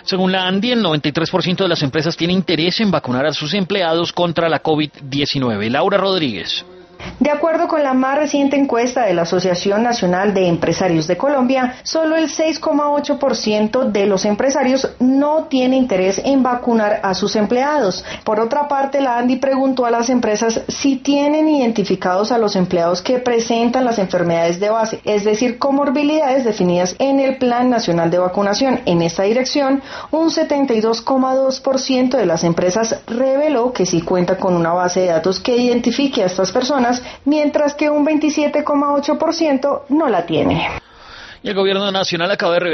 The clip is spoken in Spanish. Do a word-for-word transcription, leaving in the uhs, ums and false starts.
Según la ANDI, el noventa y tres por ciento de las empresas tiene interés en vacunar a sus empleados contra la COVID diecinueve. Laura Rodríguez. De acuerdo con la más reciente encuesta de la Asociación Nacional de Empresarios de Colombia, solo el seis coma ocho por ciento de los empresarios no tiene interés en vacunar a sus empleados. Por otra parte, la ANDI preguntó a las empresas si tienen identificados a los empleados que presentan las enfermedades de base, es decir, comorbilidades definidas en el Plan Nacional de Vacunación. En esta dirección, un setenta y dos coma dos por ciento de las empresas reveló que sí cuenta con una base de datos que identifique a estas personas, mientras que un veintisiete coma ocho por ciento no la tiene. Y el gobierno nacional acaba de